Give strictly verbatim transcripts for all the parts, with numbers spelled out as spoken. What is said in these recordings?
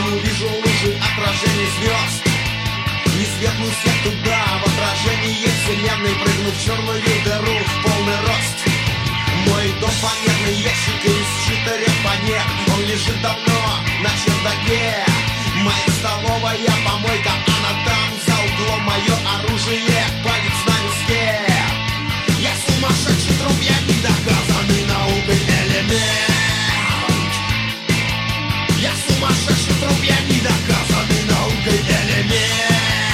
увижу лужи отражений звезд. Не светлый свет туда, в отражении вселенной, прыгну в черную дыру в полный рост. Мой дом фанерный ящик из четырех фанер, он лежит давно на чердаке. Моя столовая помойка, она там за углом, мое оружие, палец на виске. Я сумасшедший труп, я недоказанный наукой элемент. Я сумасшедший труп, я недоказанный наукой элемент.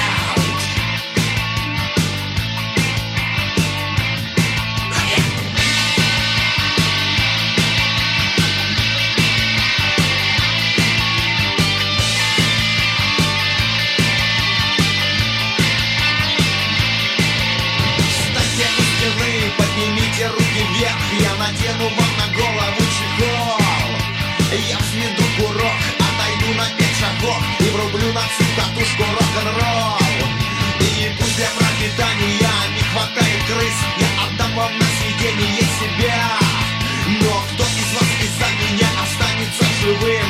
Поднимите руки вверх, я надену вам на голову чехол. Я взведу курок, отойду на пять шагов и врублю на всю катушку рок-н-ролл. И пусть для пропитания не хватает крыс, я отдам вам на съедение себя. Но кто из вас из-за меня останется живым?